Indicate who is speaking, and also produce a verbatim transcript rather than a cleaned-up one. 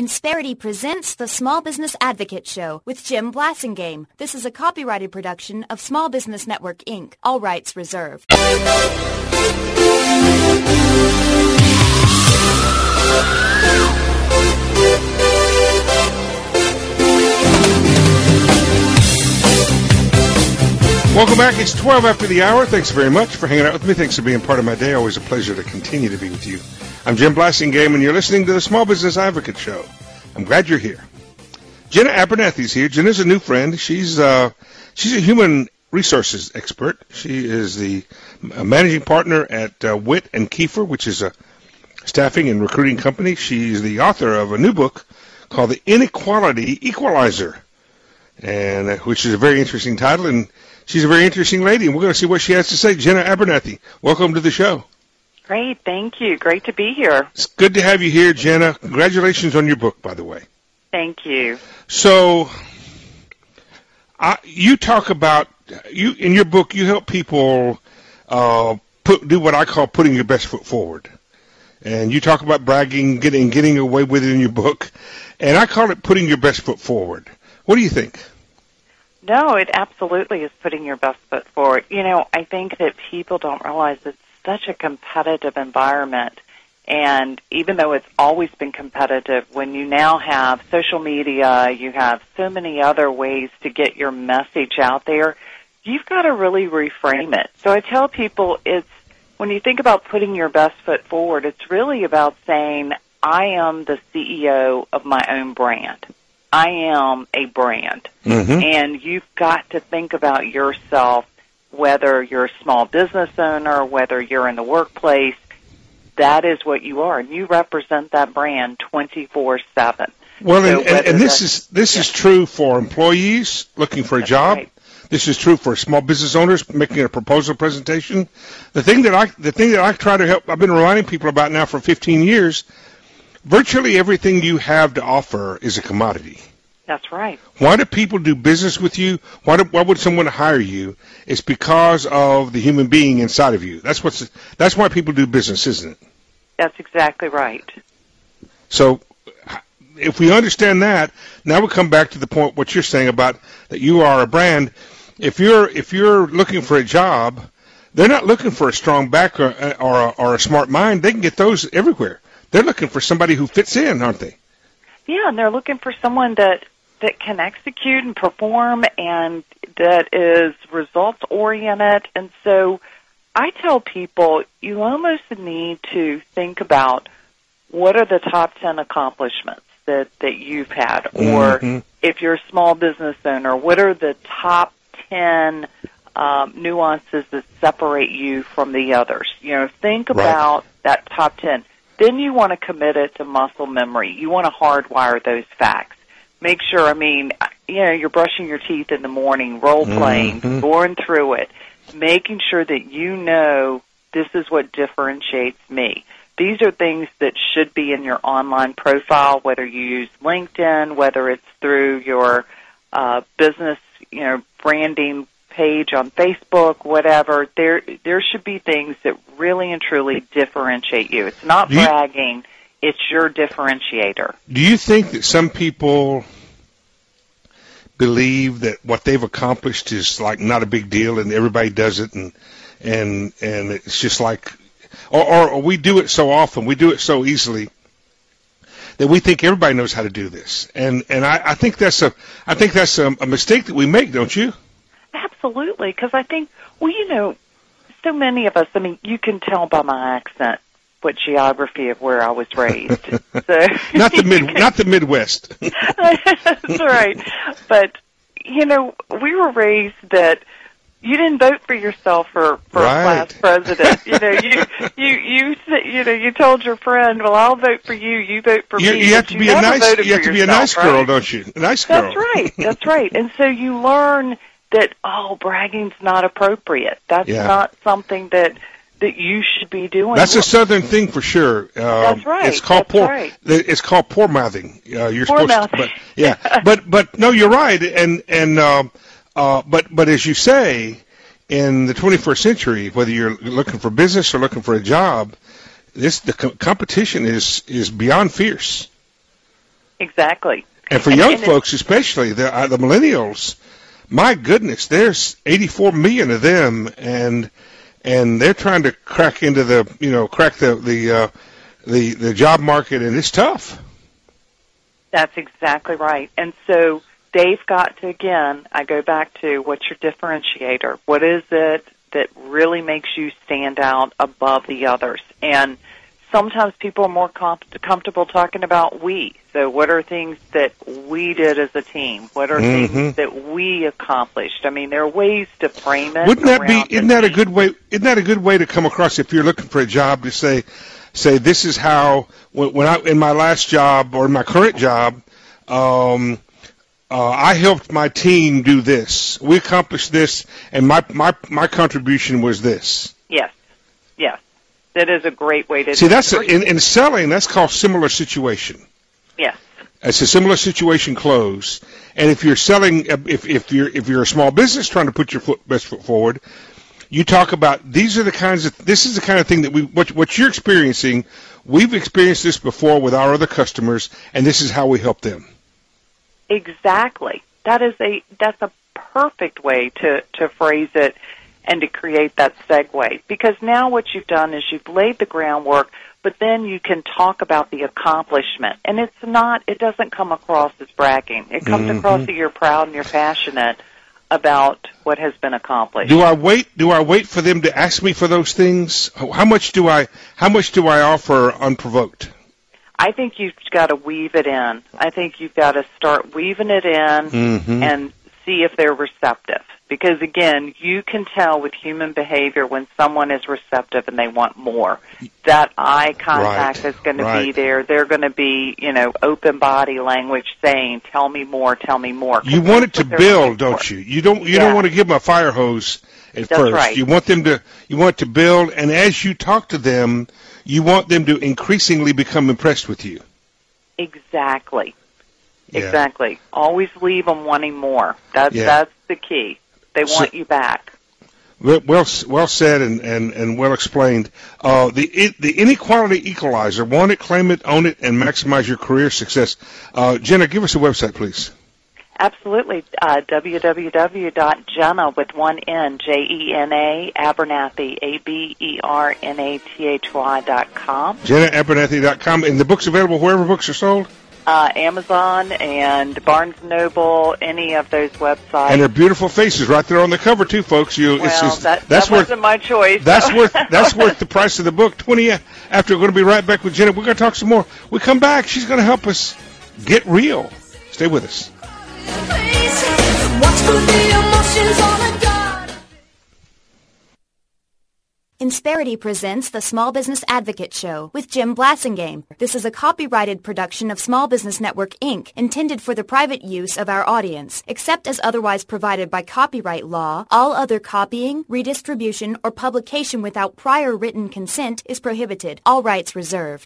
Speaker 1: Insperity presents the Small Business Advocate Show with Jim Blasingame. This is a copyrighted production of Small Business Network, Incorporated. All rights reserved.
Speaker 2: Welcome back. It's twelve after the hour. Thanks very much for hanging out with me. Thanks for being part of my day. Always a pleasure to continue to be with you. I'm Jim Blasingame, and you're listening to the Small Business Advocate Show. I'm glad you're here. Jenna Abernathy's here. Jenna's a new friend. She's uh, she's a human resources expert. She is the managing partner at uh, Witt and Kiefer, which is a staffing and recruiting company. She's the author of a new book called The Inequality Equalizer, and uh, which is a very interesting title, and she's a very interesting lady, and we're going to see what she has to say. Jenna Abernathy, welcome to the show.
Speaker 3: Great, thank you. Great to be here.
Speaker 2: It's good to have you here, Jenna. Congratulations on your book, by the way.
Speaker 3: Thank you.
Speaker 2: So, I, you talk about, you in your book, you help people uh, put, do what I call putting your best foot forward. And you talk about bragging, getting, getting away with it in your book, and I call it putting your best foot forward. What do you think?
Speaker 3: No, it absolutely is putting your best foot forward. You know, I think that people don't realize it's such a competitive environment, and even though it's always been competitive, when you now have social media, you have so many other ways to get your message out there, you've got to really reframe it. So I tell people it's, when you think about putting your best foot forward, it's really about saying, I am the C E O of my own brand. I am a brand, mm-hmm. and you've got to think about yourself, whether you're a small business owner, whether you're in the workplace, that is what you are, and you represent that brand twenty-four seven.
Speaker 2: Well, so and, and, and this is this yeah. is true for employees looking for a
Speaker 3: That's
Speaker 2: job.
Speaker 3: Right.
Speaker 2: This is true for small business owners making a proposal presentation. The thing that I the thing that I try to help, I've been reminding people about now for fifteen years. Virtually everything you have to offer is a commodity.
Speaker 3: That's right.
Speaker 2: Why do people do business with you? Why, do, why would someone hire you? It's because of the human being inside of you. That's what's. That's why people do business, isn't it?
Speaker 3: That's exactly right.
Speaker 2: So, if we understand that, now we come back to the point what you're saying about that you are a brand. If you're if you're looking for a job, they're not looking for a strong back or or a, or a smart mind. They can get those everywhere. They're looking for somebody who fits in, aren't they?
Speaker 3: Yeah, and they're looking for someone that, that can execute and perform and that is results-oriented. And so I tell people you almost need to think about what are the top ten accomplishments that, that you've had. Or mm-hmm. if you're a small business owner, what are the top ten um, nuances that separate you from the others? You know, think about right. that top ten. Then you want to commit it to muscle memory. You want to hardwire those facts. Make sure, I mean, you know, you're brushing your teeth in the morning, role-playing, mm-hmm. going through it, making sure that you know this is what differentiates me. These are things that should be in your online profile, whether you use LinkedIn, whether it's through your uh, business, you know, branding page on Facebook, whatever. There there should be things that really and truly differentiate you. It's not
Speaker 2: do you,
Speaker 3: bragging, it's your differentiator.
Speaker 2: Do you think that some people believe that what they've accomplished is like not a big deal and everybody does it and and and it's just like or, or, or we do it so often, we do it so easily that we think everybody knows how to do this. And and I, I think that's a I think that's a, a mistake that we make, don't you?
Speaker 3: Absolutely, because I think, well, you know, so many of us, I mean, you can tell by my accent what geography of where I was raised. So
Speaker 2: not the mid, not the Midwest.
Speaker 3: That's right. But, you know, we were raised that you didn't vote for yourself for, for
Speaker 2: right.
Speaker 3: a class president. You know, you, you, you, you know, you told your friend, well, I'll vote for you, you vote for
Speaker 2: you,
Speaker 3: me.
Speaker 2: You have to be a nice, you have to be a nice girl, right? Don't you? A nice girl.
Speaker 3: That's right. That's right. And so you learn that, oh, bragging's not appropriate. That's
Speaker 2: yeah.
Speaker 3: not something that that you should be doing.
Speaker 2: That's a Southern thing for sure. Um,
Speaker 3: That's right.
Speaker 2: It's called
Speaker 3: That's
Speaker 2: poor.
Speaker 3: Right.
Speaker 2: It's called poor mouthing. Uh, you're
Speaker 3: poor
Speaker 2: supposed
Speaker 3: mouthing.
Speaker 2: to, but yeah, but but no, you're right. And and um, uh, but but as you say, in the twenty-first century, whether you're looking for business or looking for a job, this the co- competition is is beyond fierce.
Speaker 3: Exactly.
Speaker 2: And for
Speaker 3: and,
Speaker 2: young
Speaker 3: and
Speaker 2: folks, especially the uh, the millennials, my goodness, there's eighty-four million of them, and and they're trying to crack into the you know crack the the uh, the the job market, and it's tough.
Speaker 3: That's exactly right. And so they've got to, again, I go back to what's your differentiator? What is it that really makes you stand out above the others? And sometimes people are more com- comfortable talking about we. So what are things that we did as a team? What are
Speaker 2: mm-hmm.
Speaker 3: things that we accomplished? I mean, there are ways to frame it.
Speaker 2: Wouldn't that be? Isn't that
Speaker 3: team.
Speaker 2: a good way? Isn't that a good way to come across if you're looking for a job to say, say this is how when, when I in my last job or in my current job, um, uh, I helped my team do this. We accomplished this, and my my my contribution was this.
Speaker 3: Yes, yes. That is a great way to
Speaker 2: see. That's a, in, in selling. That's called similar situation.
Speaker 3: Yes,
Speaker 2: it's a similar situation close. And if you're selling, if if you're if you're a small business trying to put your foot, best foot forward, you talk about these are the kinds of this is the kind of thing that we what what you're experiencing. We've experienced this before with our other customers, and this is how we help them.
Speaker 3: Exactly. That is a that's a perfect way to to phrase it. And to create that segue. Because now what you've done is you've laid the groundwork, but then you can talk about the accomplishment. And it's not, it doesn't come across as bragging. It comes
Speaker 2: mm-hmm.
Speaker 3: across that you're proud and you're passionate about what has been accomplished.
Speaker 2: Do I wait, do I wait for them to ask me for those things? How much do I, how much do I offer unprovoked?
Speaker 3: I think you've got to weave it in. I think you've got to start weaving it in
Speaker 2: mm-hmm.
Speaker 3: and see if they're receptive. Because, again, you can tell with human behavior when someone is receptive and they want more. That eye contact
Speaker 2: right.
Speaker 3: is going
Speaker 2: right.
Speaker 3: to be there. They're going to be, you know, open body language saying, tell me more, tell me more.
Speaker 2: You want it to build, don't you? You don't You
Speaker 3: yeah.
Speaker 2: don't want to give them a fire hose at
Speaker 3: That's
Speaker 2: first.
Speaker 3: Right.
Speaker 2: You want them to You want it to build, and as you talk to them, you want them to increasingly become impressed with you.
Speaker 3: Exactly.
Speaker 2: Yeah.
Speaker 3: Exactly. Always leave them wanting more. That's,
Speaker 2: yeah.
Speaker 3: that's the key. They want
Speaker 2: so,
Speaker 3: you back.
Speaker 2: Well, well said and, and, and well explained. Uh, the it, the inequality equalizer. Want it, claim it, own it, and maximize your career success. Uh, Jenna, give us a website, please.
Speaker 3: Absolutely. Uh, w w w dot jenna with one N, J E N A, Abernathy, A B E R N A T H Y dot com.
Speaker 2: Jenna Abernathy dot com. And the book's available wherever books are sold?
Speaker 3: Uh, Amazon and Barnes and Noble, any of those websites.
Speaker 2: And their beautiful faces right there on the cover too, folks. You,
Speaker 3: well,
Speaker 2: it's just,
Speaker 3: that,
Speaker 2: that's
Speaker 3: that
Speaker 2: worth,
Speaker 3: wasn't my choice.
Speaker 2: That's
Speaker 3: so.
Speaker 2: worth that's worth the price of the book. Twenty after. We're going to be right back with Jenna. We're going to talk some more. We come back. She's going to help us get real. Stay with us.
Speaker 4: Watch for the emotions on a guard.
Speaker 1: Insperity presents the Small Business Advocate Show with Jim Blasingame. This is a copyrighted production of Small Business Network, Incorporated, intended for the private use of our audience. Except as otherwise provided by copyright law, all other copying, redistribution, or publication without prior written consent is prohibited. All rights reserved.